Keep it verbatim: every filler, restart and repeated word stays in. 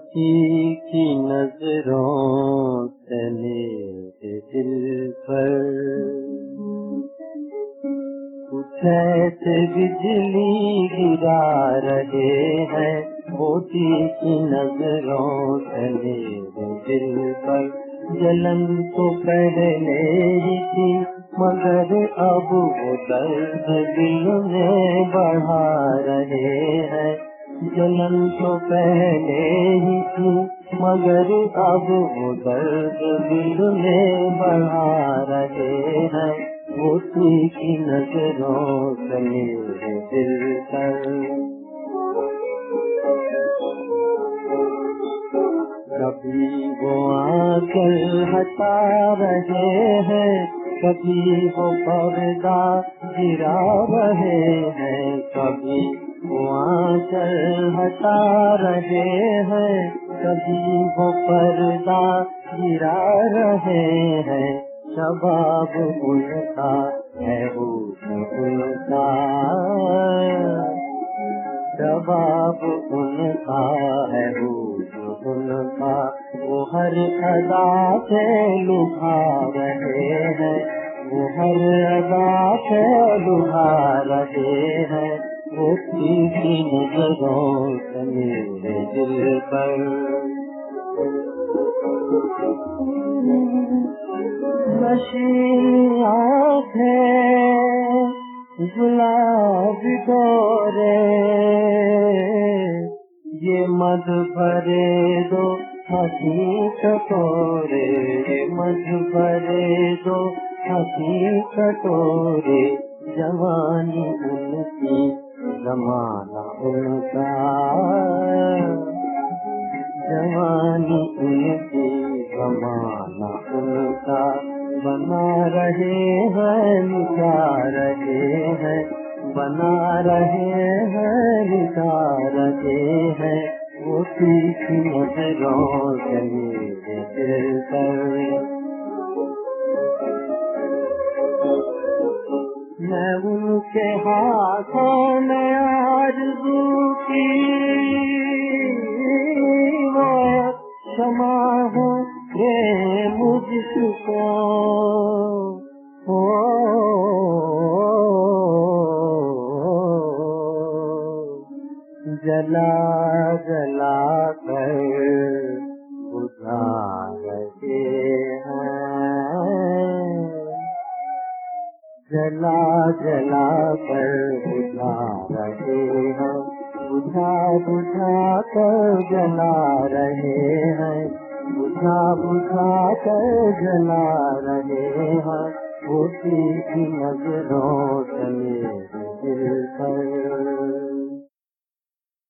तीखी नजरों से मेरे दिल पर कुछ ऐसे बिजली गिरा रहे हैं, वो तीखी नजरों से मेरे दिल पर। जलन तो पहले ही थी मगर अब वो दर्द दिल में बढ़ा रहे हैं। जलन तो पहले ही थी मगर अब वो दर्द दिल में बढ़ा रहे हैं, वो तीखी नजरों से मेरे दिल पर। कभी वो आंचल हटा रहे हैं, कभी वो पर्दा गिरा रहे हैं, कभी वो आंचल हटा रहे हैं, कभी वो पर्दा गिरा रहे हैं। शबाब उनका है हुस्न उनका, शबाब उनका है हुस्न उनका। वो हर अदा से लुभा रहे हैं, वो हर अदा से लुभा रहे हैं, वो तीखी नजरों से मेरे दिल पर। नशीली आँखें गुलाबी गोरे, ये मध भरे दो हंसी कटोरे, ये मध भरे दो हंसी कटोरे। जवानी उनकी जमाना उनका, जवानी उनकी जमाना उनका। बना रहे हैं लुटा रहे हैं, बना रहे हैं लुटा रहे हैं, वो तीखी नजरों से मेरे दिल पर। मैं उनके हाथों में आरज़ू की वो क्षमा हूँ ये मुझको, ओ जला जला कर बुझा रहे हैं, जला जला कर बुझा रहे हैं, बुझा बुझा कर जला रहे हैं, बुझा बुझा कर जला रहे हैं, वो तीखी नजरों से मेरे दिल पर।